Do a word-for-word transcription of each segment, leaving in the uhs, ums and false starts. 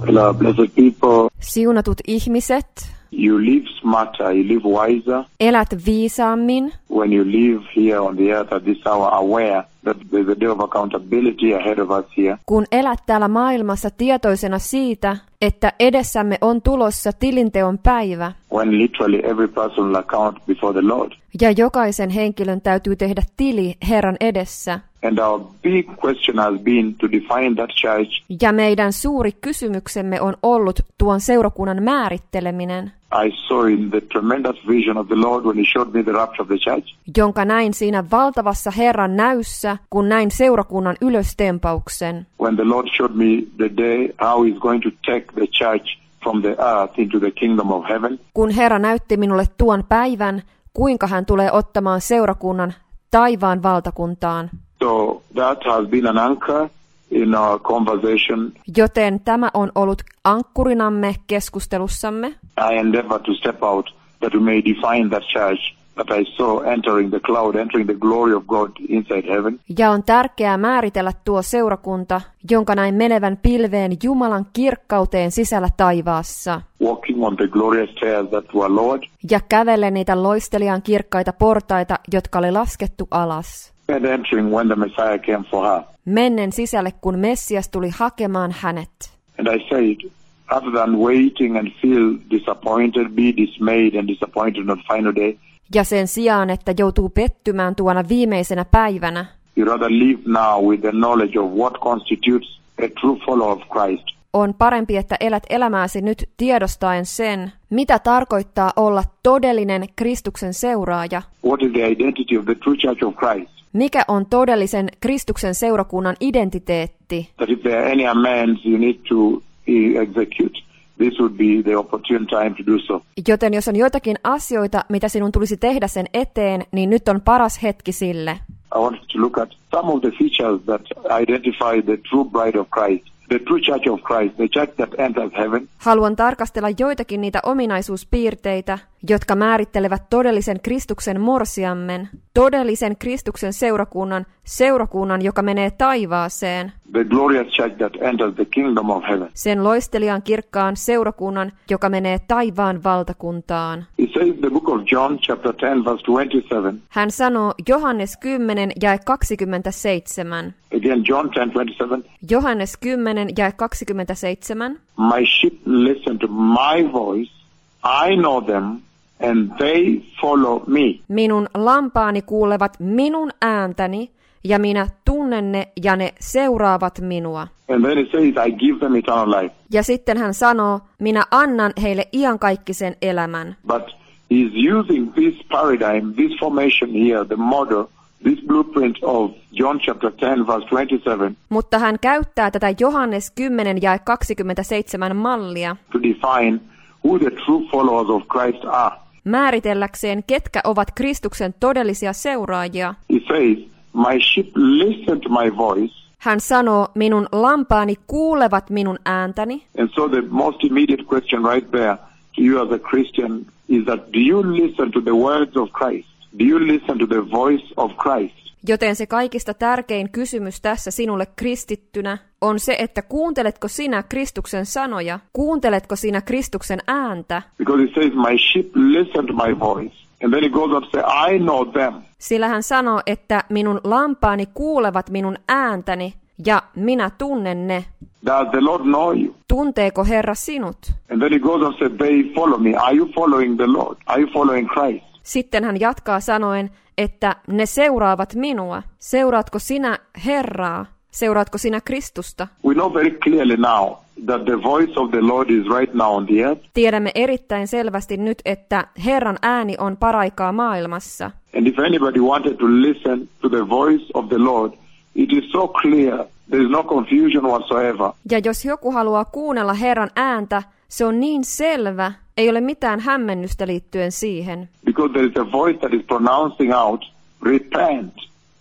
Hello, blessed people. Siunatut ihmiset, You live smarter, you live wiser elät viisaammin, when you live here on the earth at this hour, aware that there's a day of accountability ahead of us here. kun elät täällä maailmassa tietoisena siitä, että edessämme on tulossa tilinteon päivä, When literally every person will account before the Lord. ja jokaisen henkilön täytyy tehdä tili Herran edessä. And our big question has been to define that church. Ja meidän suuri kysymyksemme on ollut tuon seurakunnan määritteleminen, I saw in the tremendous vision of the Lord when he showed me the rapture of the church. jonka näin siinä valtavassa Herran näyssä, kun näin seurakunnan ylöstempauksen. When the Lord showed me the day how he's going to take the church from the earth into the kingdom of heaven. Kun Herra näytti minulle tuon päivän, kuinka hän tulee ottamaan seurakunnan taivaan valtakuntaan. So that has been an anchor in our conversation. Joten tämä on ollut ankkurinamme keskustelussamme. I endeavor to step out that we may define that church that I saw entering the cloud, entering the glory of God inside heaven. Ja on tärkeää määritellä tuo seurakunta, jonka näin menevän pilveen Jumalan kirkkauteen sisällä taivaassa. Walking on the glorious stairs that were lowered. Ja kävelle niitä loisteliaan kirkkaita portaita, jotka oli laskettu alas. And entering when the Messiah came for her. Mennen sisälle, kun Messias tuli hakemaan hänet. And I said, rather than waiting and feel disappointed, be dismayed and disappointed on the final day, Ja sen sijaan, että joutuu pettymään tuona viimeisenä päivänä, you rather live now with the knowledge of what constitutes a true follower of Christ. on parempi, että elät elämääsi nyt tiedostaen sen, mitä tarkoittaa olla todellinen Kristuksen seuraaja. What is the identity of the true church of Christ? Mikä on todellisen Kristuksen seurakunnan identiteetti? That if there are any amends you need to execute, this would be the opportune time to do so. Joten jos on joitakin asioita, mitä sinun tulisi tehdä sen eteen, niin nyt on paras hetki sille. I wanted to look at some of the features that identify the true bride of Christ, the true church of Christ, the church that enters heaven. Haluan tarkastella joitakin niitä ominaisuuspiirteitä, jotka määrittelevät todellisen Kristuksen morsiammen, todellisen Kristuksen seurakunnan, seurakunnan, joka menee taivaaseen, The glorious church that enters the kingdom of heaven. sen loistelijan kirkkaan seurakunnan, joka menee taivaan valtakuntaan. It says in the book of John chapter ten verse twenty-seven. Hän sanoo Johannes kymmenen jae kaksikymmentäseitsemän. Again John ten twenty-seven. Johannes kymmenen jae kaksikymmentäseitsemän. My sheep listen to my voice. I know them and they follow me. Minun lampaani kuulevat minun ääntäni, ja minä tunnen ne, ja ne seuraavat minua. And then it says, I give them eternal life. Ja sitten hän sanoo, minä annan heille iankaikkisen elämän. But he's using this paradigm, this formation here, the model, this blueprint of John chapter ten verse twenty-seven. Mutta hän käyttää tätä Johannes kymmenen jae kaksikymmentäseitsemän mallia To define who the true followers of Christ are. määritelläkseen, ketkä ovat Kristuksen todellisia seuraajia. He says, my sheep listen to my voice. Hän sanoo, minun lampaani kuulevat minun ääntäni. And so the most immediate question right there to you as a Christian is that do you listen to the words of Christ? Do you listen to the voice of Christ? Joten se kaikista tärkein kysymys tässä sinulle kristittynä on se, että kuunteletko sinä Kristuksen sanoja? Kuunteletko sinä Kristuksen ääntä? Because it says, my sheep listen to my voice. And then it goes on to say, I know them. Sillä hän sanoo, että minun lampaani kuulevat minun ääntäni ja minä tunnen ne. Does the Lord know you? Tunteeko Herra sinut? And then it goes on to say, they follow me. Are you following the Lord? Are you following Christ? Sitten hän jatkaa sanoen, että ne seuraavat minua. Seuraatko sinä Herraa? Seuraatko sinä Kristusta? We know very clearly now that the voice of the Lord is right now on the earth. Tiedämme erittäin selvästi nyt, että Herran ääni on paraikaa maailmassa. And if anybody wanted to listen to the voice of the Lord, it is so clear, there is no confusion whatsoever. Ja jos joku haluaa kuunnella Herran ääntä, se on niin selvä, ei ole mitään hämmennystä liittyen siihen. Because there is a voice that is pronouncing out, repent,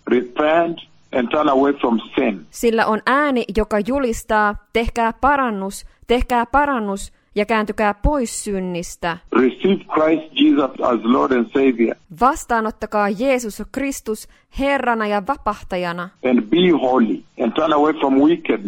repent and turn away from sin. Sillä on ääni, joka julistaa, tehkää parannus, tehkää parannus ja kääntykää pois synnistä. Receive Christ Jesus as Lord and Savior. Vastaanottakaa Jeesus Kristus Herrana ja vapahtajana. And be holy and turn away from wickedness.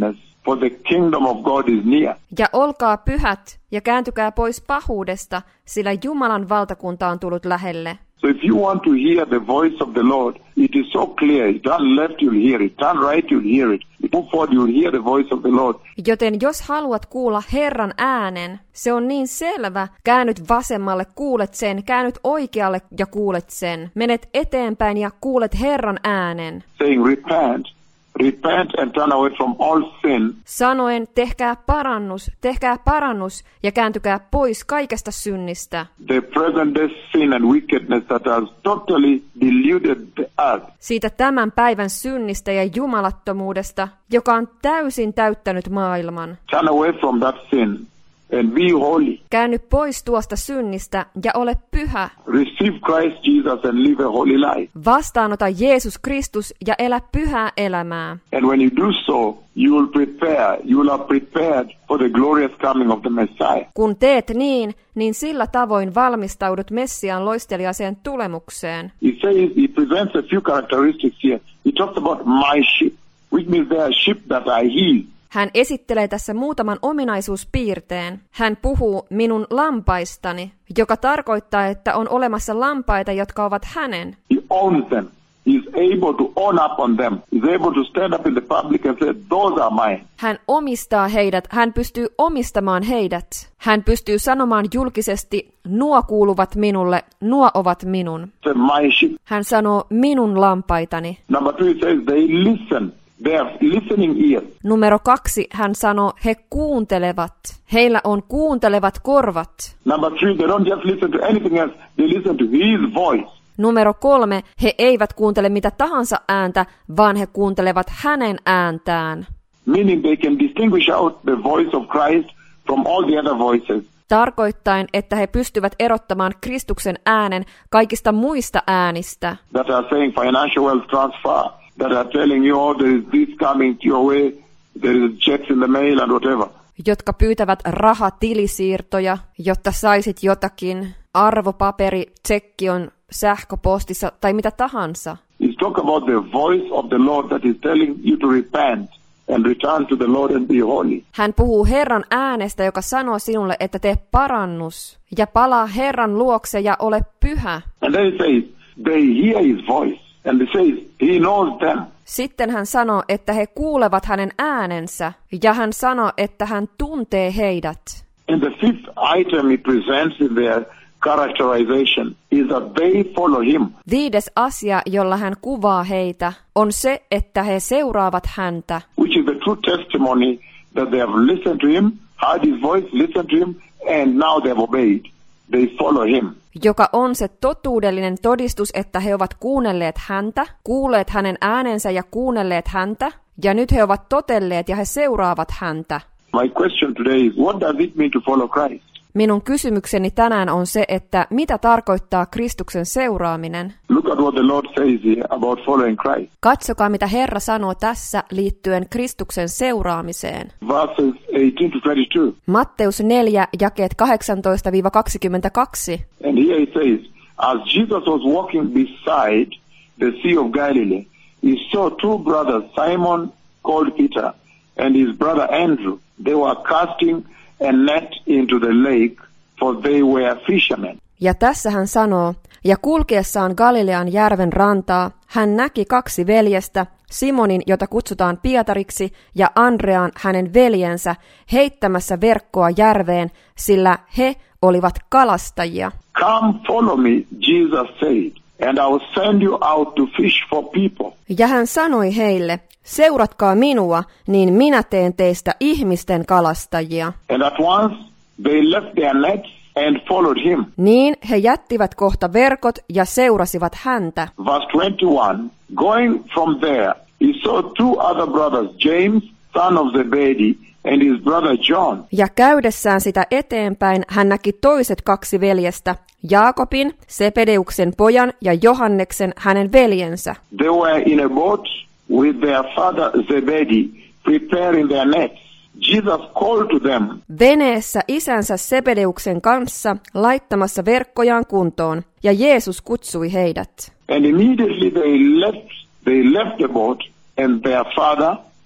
for the kingdom of God is near. Ja olkaa pyhät ja kääntykää pois pahuudesta, sillä Jumalan valtakunta on tullut lähelle. So if you want to hear the voice of the Lord, it is so clear. You turn left, you'll hear it. Turn right, you'll hear it. You move forward, you'll hear the voice of the Lord. Joten jos haluat kuulla Herran äänen, se on niin selvä. Käännyt vasemmalle, kuulet sen. Käännyt oikealle ja kuulet sen. Menet eteenpäin ja kuulet Herran äänen. Saying, repent. Repent and turn away from all sin. Sanoen, tehkää parannus, tehkää parannus ja kääntykää pois kaikesta synnistä. The present day sin and wickedness that has totally deluded the earth. Siitä tämän päivän synnistä ja jumalattomuudesta, joka on täysin täyttänyt maailman. Turn away from that sin and be holy. Käänny pois tuosta synnistä ja ole pyhä. Receive Christ Jesus and live a holy life. Vastaanota Jeesus Kristus ja elä pyhää elämää. And when you do so, you will prepare, you will have prepared for the glorious coming of the Messiah. Kun teet niin, niin sillä tavoin valmistaudut Messiaan loisteliaiseen tulemukseen. He says, he presents a few characteristics here. He talks about my sheep, which means they are sheep that are his. Hän esittelee tässä muutaman ominaisuuspiirteen. Hän puhuu minun lampaistani, joka tarkoittaa, että on olemassa lampaita, jotka ovat hänen. He owns them. He is able to own up on them. He is able to stand up in the public and say, those are mine. Hän omistaa heidät, hän pystyy omistamaan heidät. Hän pystyy sanomaan julkisesti, nuo kuuluvat minulle, nuo ovat minun. Say, my sheep. Hän sanoo minun lampaitani. Number two, he says, they listen. They have listening ears. Numero kaksi, hän sanoo, he kuuntelevat. Heillä on kuuntelevat korvat. Number three, they don't just listen to anything else. They listen to his voice. Numero kolme, he eivät kuuntele mitä tahansa ääntä, vaan he kuuntelevat hänen ääntään. Meaning they can distinguish out the voice of Christ from all the other voices. Tarkoittaen, että he pystyvät erottamaan Kristuksen äänen kaikista muista äänistä. That are saying financial wealth transfer. That are telling you, oh, there is this coming your way, there is checks in the mail and whatever. Jotka pyytävät rahatilisiirtoja, jotta saisit jotakin, arvopaperi, tsekki on sähköpostissa tai mitä tahansa. He's talking about the voice of the Lord that is telling you to repent and return to the Lord and be holy. Hän puhuu Herran äänestä, joka sanoo sinulle, että tee parannus ja palaa Herran luokse ja ole pyhä. And then he says, they hear his voice. And he says, he knows them. Sitten hän sanoo, että he kuulevat hänen äänensä, ja hän sanoo, että hän tuntee heidät. And the fifth item he presents in their characterization is that they follow him. Viides asia, jolla hän kuvaa heitä, on se, että he seuraavat häntä. Which is the true testimony that they have listened to him, heard his voice, listened to him, and now they have obeyed. They follow him. Joka on se totuudellinen todistus, että he ovat kuunnelleet häntä, kuulleet hänen äänensä ja kuunnelleet häntä, ja nyt he ovat totelleet ja he seuraavat häntä. My question today is, what does it mean to follow Christ? Minun kysymykseni tänään on se, että mitä tarkoittaa Kristuksen seuraaminen? Look at what the Lord says here about following Christ. Katsokaa, mitä Herra sanoo tässä liittyen Kristuksen seuraamiseen. Verses eighteen to twenty-two. Matteus neljä, jakeet kahdeksantoista kaksikymmentäkaksi. And here it says, as Jesus was walking beside the Sea of Galilee, he saw two brothers, Simon called Peter, and his brother Andrew. They were casting a net into the lake, for they were fishermen. Ja tässä hän sanoo, ja kulkiessaan Galilean järven rantaa, hän näki kaksi veljestä, Simonin, jota kutsutaan Pietariksi, ja Andrean, hänen veljensä, heittämässä verkkoa järveen, sillä he olivat kalastajia. Come follow me, Jesus said, and I will send you out to fish for people. Ja hän sanoi heille, seuratkaa minua, niin minä teen teistä ihmisten kalastajia. And at once they left their nets and followed him. Niin he jättivät kohta verkot ja seurasivat häntä. Verse twenty-one, going from there, he saw two other brothers, James, son of Zebedee, and his brother John. Ja käydessään sitä eteenpäin hän näki toiset kaksi veljestä, Jaakobin, Sebedeuksen pojan ja Johanneksen hänen veljensä. They were in a boat with their father Zebedee, preparing their nets. Jesus called to them. Veneessä isänsä Sebedeuksen kanssa laittamassa verkkojaan kuntoon, ja Jeesus kutsui heidät. And immediately they left, they left the boat and their father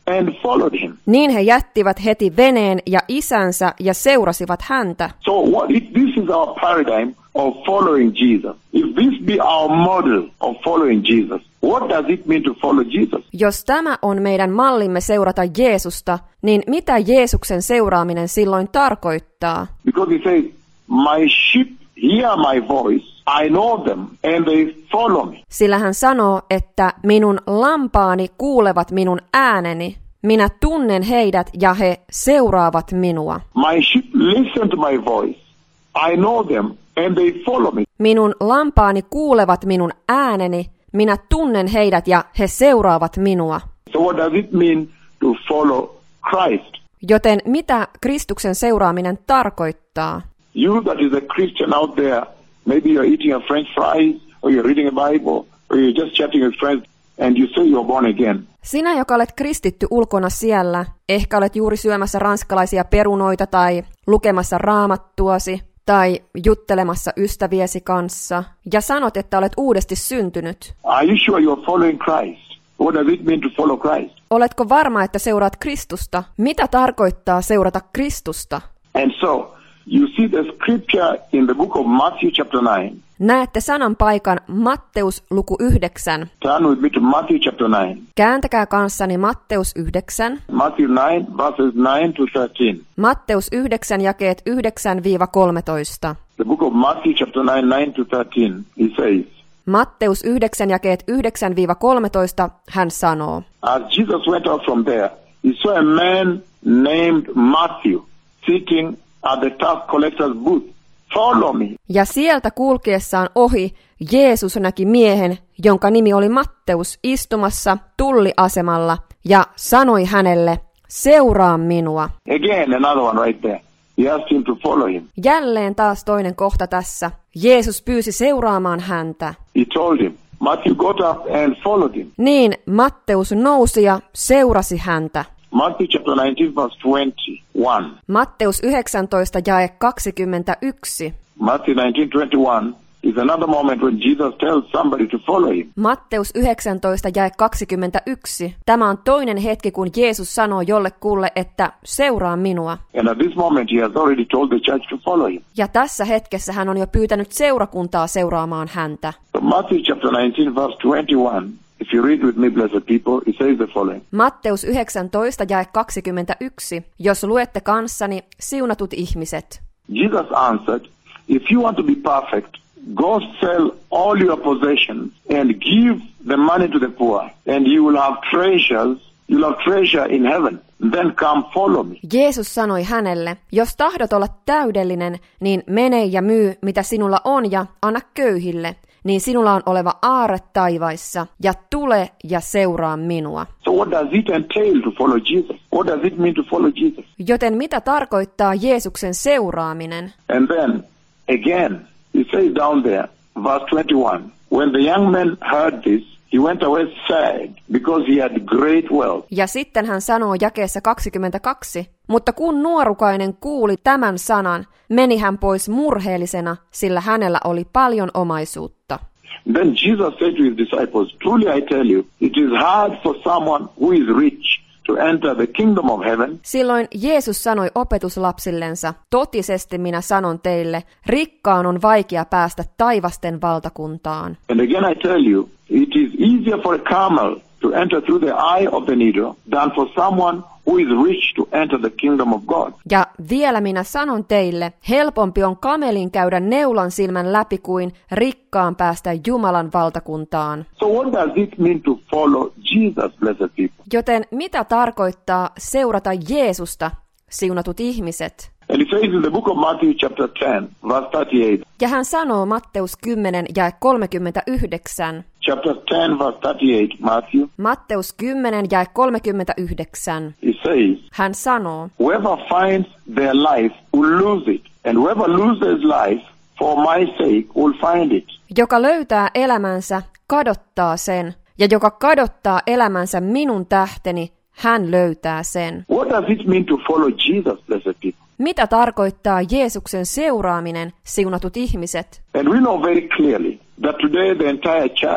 and followed him. Niin he jättivät heti veneen ja isänsä ja seurasivat häntä. So what if this is our paradigm of following Jesus? If this be our model of following Jesus, what does it mean to follow Jesus? Jos tämä on meidän mallimme seurata Jeesusta, niin mitä Jeesuksen seuraaminen silloin tarkoittaa? Because he says, my sheep hear my voice, I know them, and they follow me. Sillä hän sanoo, että minun lampaani kuulevat minun ääneni, minä tunnen heidät ja he seuraavat minua. My sheep listen to my voice, I know them, and they follow me. Minun lampaani kuulevat minun ääneni, minä tunnen heidät ja he seuraavat minua. So what does it mean to follow Christ? Joten mitä Kristuksen seuraaminen tarkoittaa? You that is a Christian out there, maybe you're eating a French fries, or you're reading a Bible, or you're just chatting with friends, and you say you're born again. Sinä, joka olet kristitty ulkona siellä, ehkä olet juuri syömässä ranskalaisia perunoita tai lukemassa raamattuasi tai juttelemassa ystäviesi kanssa ja sanot, että olet uudesti syntynyt. Are you sure you're following Christ? What does it mean to follow Christ? Oletko varma, että seuraat Kristusta? Mitä tarkoittaa seurata Kristusta? And so, you see the scripture in the book of Matthew chapter nine. Näette sanan paikan Matteus luku yhdeksän. Turn with me to Matthew chapter nine. Kääntäkää kanssani Matteus yhdeksän. Matthew nine, verses nine to thirteen. Matteus yhdeksän jakeet yhdeksän kolmetoista. The book of Matthew chapter nine, nine to thirteen, he says, Matteus yhdeksän jakeet yhdeksän kolmetoista, hän sanoo. As Jesus went out from there, he saw a man named Matthew sitting at the tax collector's booth. Follow me. Ja sieltä kulkiessaan ohi Jeesus näki miehen, jonka nimi oli Matteus, istumassa tulliasemalla ja sanoi hänelle, seuraa minua. Again, another one right there. He asked him to follow him. Jälleen taas toinen kohta tässä. Jeesus pyysi seuraamaan häntä. He told him. Matthew got up and followed him. Niin Matteus nousi ja seurasi häntä. Matthew chapter nineteen, verse twenty-one. Matteus yhdeksäntoista jae kaksikymmentäyksi. Matthew nineteen, twenty-one is another moment when Jesus tells somebody to follow him. Matteus yhdeksäntoista jae kaksikymmentäyksi. Tämä on toinen hetki, kun Jeesus sanoo jollekulle, että seuraa minua. And at this moment he has already told the church to follow him. Ja tässä hetkessä hän on jo pyytänyt seurakuntaa seuraamaan häntä. So Matthew chapter nineteen, verse twenty-one. If you read with me, blessed people, it says the following. Matteus yhdeksäntoista jae kaksikymmentäyksi. Jos luette kanssani, siunatut ihmiset. Jesus answered, if you want to be perfect, go sell all your possessions and give the money to the poor, and you will have treasures, you will have treasure in heaven. Then come follow me. Jeesus sanoi hänelle, jos tahdot olla täydellinen, niin mene ja myy, mitä sinulla on, ja anna köyhille. Niin sinulla on oleva aarre taivaissa, ja tule ja seuraa minua. So what does it entail to follow Jesus? What does it mean to follow Jesus? Joten mitä tarkoittaa Jeesuksen seuraaminen? And then, again, he says down there, verse twenty-one, when the young man heard this, he went away sad, because he had great wealth. Ja sitten hän sanoo jakeessa kaksikymmentäkaksi, mutta kun nuorukainen kuuli tämän sanan, meni hän pois murheellisena, sillä hänellä oli paljon omaisuutta. Then Jesus said to his disciples, truly I tell you, it is hard for someone who is rich to enter the kingdom of heaven. Silloin Jeesus sanoi opetuslapsillensa, totisesti minä sanon teille, rikkaan on vaikea päästä taivasten valtakuntaan. And again I tell you, it is easier for a camel to enter through the eye of the needle than for someone who is rich to enter the kingdom of God. Ja vielä minä sanon teille, helpompi on kamelin käydä neulan silmän läpi kuin rikkaan päästä Jumalan valtakuntaan. So what does it mean to follow Jesus, blessed people? Joten mitä tarkoittaa seurata Jeesusta, siunatut ihmiset? And it says in the book of Matthew chapter ten, verse thirty-eight. Ja hän sanoo Matteus kymmenen jae kolmekymmentäyhdeksän. Chapter ten, verse thirty-eight, Matthew. Matteus kymmenen jae kolmekymmentäyhdeksän. It says, hän sanoo, whoever finds their life will lose it, and whoever loses life for my sake will find it. Joka löytää elämänsä, kadottaa sen, ja joka kadottaa elämänsä minun tähteni, hän löytää sen. What does it mean to follow Jesus, blessed people? Mitä tarkoittaa Jeesuksen seuraaminen, siunatut ihmiset? And we know very clearly that today the entire church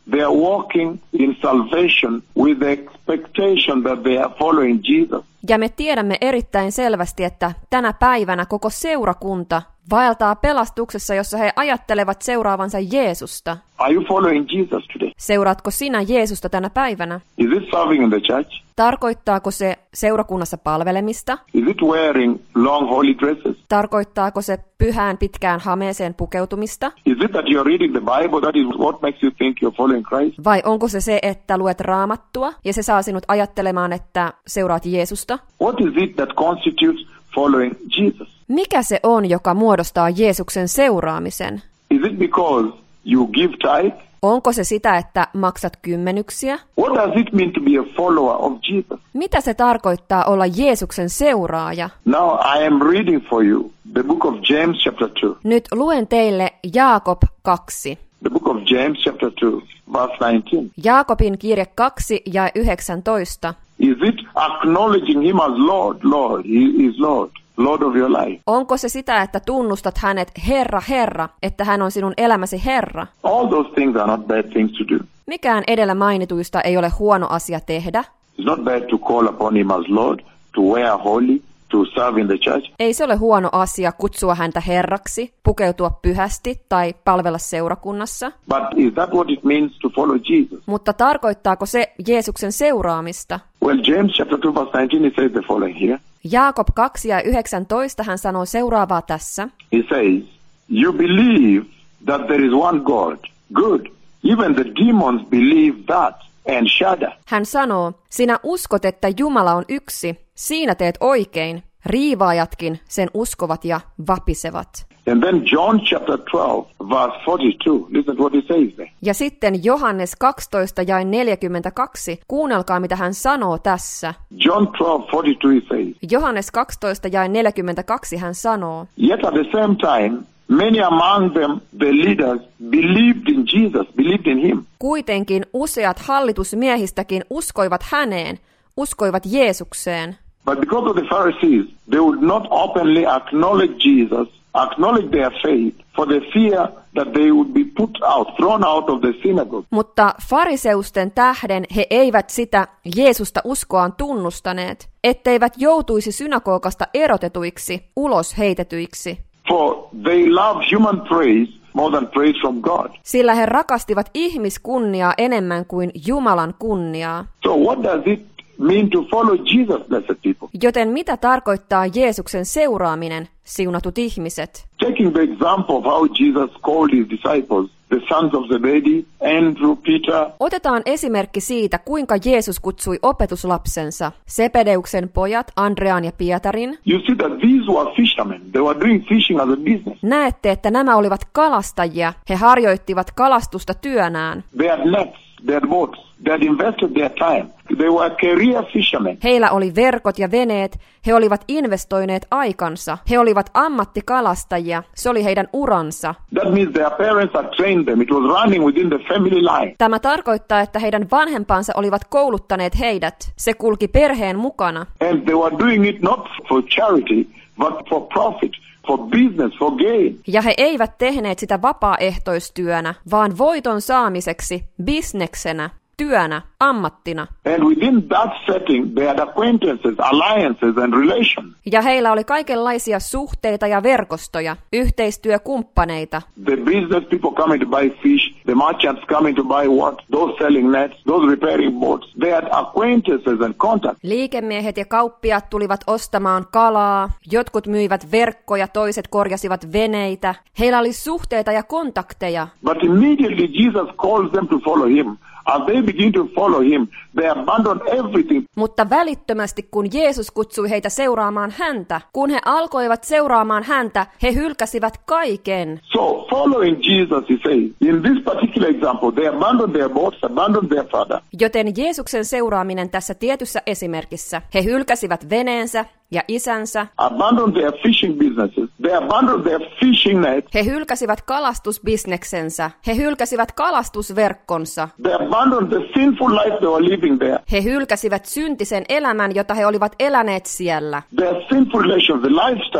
they are walking in salvation with the expectation that they are following Jesus. Ja me tiedämme erittäin selvästi, että tänä päivänä koko seurakunta vaeltaa pelastuksessa, jossa he ajattelevat seuraavansa Jeesusta. Are you following Jesus today? Seuraatko sinä Jeesusta tänä päivänä? Is it serving in the church? Tarkoittaako se seurakunnassa palvelemista? Is it wearing long holy dresses? Tarkoittaako se pyhään pitkään hameeseen pukeutumista? Is it that you're reading the Bible? That is what makes you think you're following Christ? Vai onko se se, että luet Raamattua ja se saa sinut ajattelemaan, että seuraat Jeesusta? What is it that constitutes following Jesus? Mikä se on, joka muodostaa Jeesuksen seuraamisen? Is it because you give tithe? Onko se sitä, että maksat kymmenyksiä? What does it mean to be a follower of Jesus? Mitä se tarkoittaa olla Jeesuksen seuraaja? Now I am reading for you the book of James chapter two. Nyt luen teille Jaakob kaksi. The book of James chapter two, verse nineteen. Jaakobin kirje kaksi ja yhdeksäntoista. Is it acknowledging him as Lord? Lord, he is Lord. Lord of your life. Onko se sitä, että tunnustat hänet Herra, Herra, että hän on sinun elämäsi Herra? All those things are not bad things to do. Mikään edellä mainituista ei ole huono asia tehdä. It's not bad to call upon him as Lord, to wear holy, to serve in the church. Ei se ole huono asia kutsua häntä Herraksi, pukeutua pyhästi tai palvella seurakunnassa. But is that what it means to follow Jesus? Mutta tarkoittaako se Jeesuksen seuraamista? Well, James chapter two, verse nineteen, he says the following here. Jaakob kaksi ja yhdeksäntoista hän sanoo seuraavaa tässä. He says, you believe that there is one God. Good. Even the demons believe that and shudder. Hän sanoo, sinä uskot, että Jumala on yksi. Siinä teet oikein. Riivaajatkin sen uskovat ja vapisevat. And then John chapter twelve, verse forty-two. Listen to what he says there. Ja sitten Johannes kaksitoista jae neljäkymmentäkaksi. Kuunnelkaa, mitä hän sanoo tässä. John twelve, forty-two he says. Johannes kaksitoista jae neljäkymmentäkaksi hän sanoo. Yet at the same time, many among them, the leaders, believed in Jesus, believed in him. Kuitenkin useat hallitusmiehistäkin uskoivat häneen, uskoivat Jeesukseen. But because of the Pharisees, they would not openly acknowledge Jesus, acknowledge their faith, for the fear that they would be put out, thrown out of the synagogue. Mutta fariseusten tähden he eivät sitä Jeesusta uskoaan tunnustaneet, etteivät joutuisi synagogasta erotetuiksi, ulos heitetyiksi. For they love human praise more than praise from God. Sillä he rakastivat ihmiskunniaa enemmän kuin Jumalan kunniaa. So what does it mean to follow Jesus, blessed people? Joten mitä tarkoittaa Jeesuksen seuraaminen, siunatut ihmiset? Taking the example of how Jesus called his disciples, the sons of Zebedee, Andrew, Peter. Otetaan esimerkki siitä, kuinka Jeesus kutsui opetuslapsensa, Sebedeuksen pojat, Andrean ja Pietarin. You see that these were fishermen. They were doing fishing as a business. Näette, että nämä olivat kalastajia. He harjoittivat kalastusta työnään. They had nets, they had boats, they had invested their time. They were career fishermen. Heillä oli verkot ja veneet, he olivat investoineet aikansa, he olivat ammattikalastajia, se oli heidän uransa. That means their parents had trained them. It was running within the family line. Tämä tarkoittaa, että heidän vanhempansa olivat kouluttaneet heidät, se kulki perheen mukana. And they were doing it not for charity, but for profit, for business, for gain. Ja he eivät tehneet sitä vapaaehtoistyönä, vaan voiton saamiseksi, bisneksenä, työnä, ammattina. And within that setting, they had acquaintances, alliances, and relations. Ja heillä oli kaikenlaisia suhteita ja verkostoja, yhteistyökumppaneita. The business people coming to buy fish, the merchants coming to buy what? Those selling nets, those repairing boats. They had acquaintances and contacts. Liikemiehet ja kauppiaat tulivat ostamaan kalaa, jotkut myivät verkkoja, toiset korjasivat veneitä. Heillä oli suhteita ja kontakteja. But immediately Jesus calls them to follow him. As they begin to follow him, they abandon everything. Mutta välittömästi, kun Jeesus kutsui heitä seuraamaan häntä, kun he alkoivat seuraamaan häntä, he hylkäsivät kaiken. So, following Jesus, he says, in this particular example, they abandoned their boats, abandoned their father. Joten Jeesuksen seuraaminen tässä tietyssä esimerkissä, he hylkäsivät veneensä ja isänsä. Abandoned their fishing businesses. They abandoned their fishing nets. He hylkäsivät kalastusbisneksensä. He hylkäsivät kalastusverkkonsa. They abandoned the sinful life they were living there. He hylkäsivät syntisen elämän, jota he olivat eläneet siellä. Their sinful relations, the lifestyle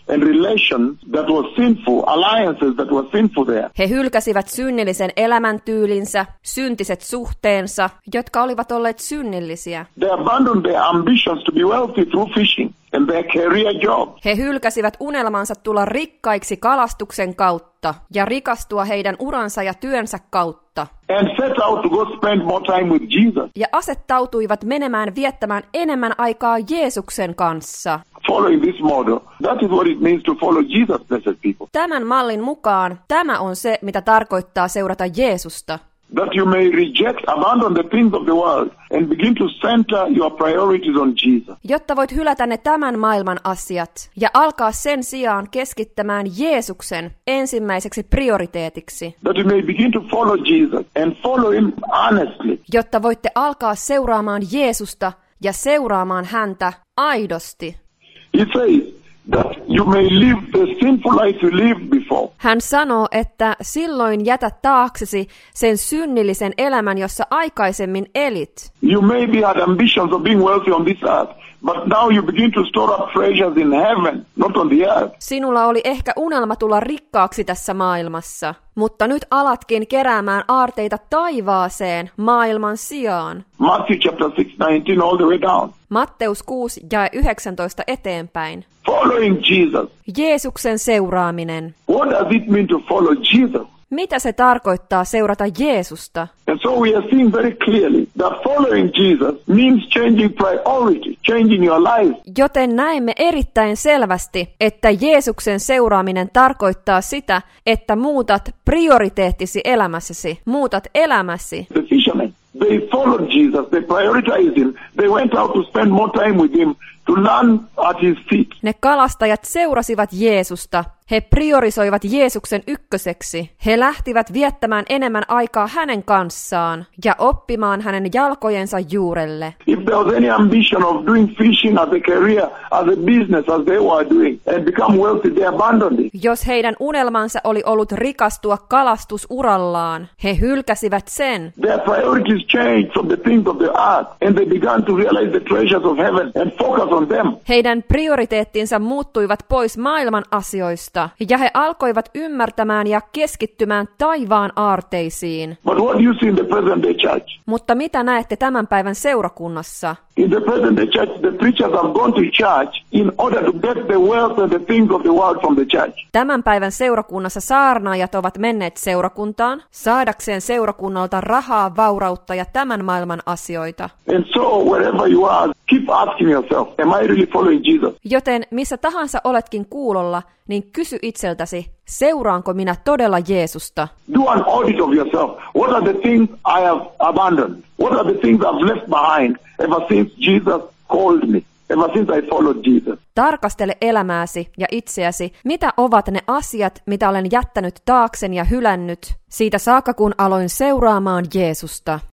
and relations that were sinful, alliances that were sinful there. He hylkäsivät synnillisen elämäntyylinsä, syntiset suhteensa, jotka olivat olleet synnillisiä. They abandoned their ambitions to be wealthy through fishing and their career jobs. He hylkäsivät unelmansa tulla rikkaiksi kalastuksen kautta ja rikastua heidän uransa ja työnsä kautta. And set out to go spend more time with Jesus. Ja asettautuivat menemään viettämään enemmän aikaa Jeesuksen kanssa. Following this model, that is what it means to follow Jesus, blessed people. Tämän mallin mukaan tämä on se, mitä tarkoittaa seurata Jeesusta. That you may reject, abandon the things of the world and begin to center your priorities on Jesus. Jotta voit hylätä ne tämän maailman asiat ja alkaa sen sijaan keskittämään Jeesuksen ensimmäiseksi prioriteetiksi. That you may begin to follow Jesus and follow him honestly. Jotta voitte alkaa seuraamaan Jeesusta ja seuraamaan häntä aidosti. He says that you may live the sinful life you lived before. Hän sanoo, että silloin jätä taaksesi sen synnillisen elämän, jossa aikaisemmin elit. You maybe had ambitions of being wealthy on this earth, but now you begin to store up treasures in heaven, not on the earth. Sinulla oli ehkä unelma tulla rikkaaksi tässä maailmassa, mutta nyt alatkin keräämään aarteita taivaaseen maailman sijaan. Matthew chapter six, nineteen all the way down. Matteus kuusi ja yhdeksäntoista eteenpäin. Following Jesus. Jeesuksen seuraaminen. What does it mean to follow Jesus? Mitä se tarkoittaa seurata Jeesusta? And so we are seeing very clearly that following Jesus means changing priority, changing your life. Joten näemme erittäin selvästi, että Jeesuksen seuraaminen tarkoittaa sitä, että muutat prioriteettisi elämässäsi, muutat elämäsi. The fishermen, they followed Jesus, they prioritized him, they went out to spend more time with him, to learn at his feet. Ne kalastajat seurasivat Jeesusta. He priorisoivat Jeesuksen ykköseksi. He lähtivät viettämään enemmän aikaa hänen kanssaan ja oppimaan hänen jalkojensa juurelle. If there was any ambition of doing fishing as a career, as a business, as they were doing, and become wealthy, they abandoned it. Jos heidän unelmansa oli ollut rikastua kalastusurallaan, he hylkäsivät sen. Their priorities changed from the things of the earth, and they began to realize the treasures of heaven and focus on them. Heidän prioriteettinsa muuttuivat pois maailman asioista, ja he alkoivat ymmärtämään ja keskittymään taivaan aarteisiin. But what do you see in the present day church? Mutta mitä näette tämän päivän seurakunnassa? In the present day church, the preachers have gone to church in order to get the wealth and the things of the world from the church. Tämän päivän seurakunnassa saarnaajat ovat menneet seurakuntaan saadakseen seurakunnalta rahaa, vaurautta ja tämän maailman asioita. And so wherever you are, keep asking yourself, am I really following Jesus? Joten missä tahansa oletkin kuulolla, niin kysy itseltäsi, seuraanko minä todella Jeesusta? Do an audit of yourself. What are the things I have abandoned? What are the things I've left behind ever since Jesus called me? Ever since I followed Jesus? Tarkastele elämääsi ja itseäsi, mitä ovat ne asiat, mitä olen jättänyt taaksen ja hylännyt, siitä saakka kun aloin seuraamaan Jeesusta.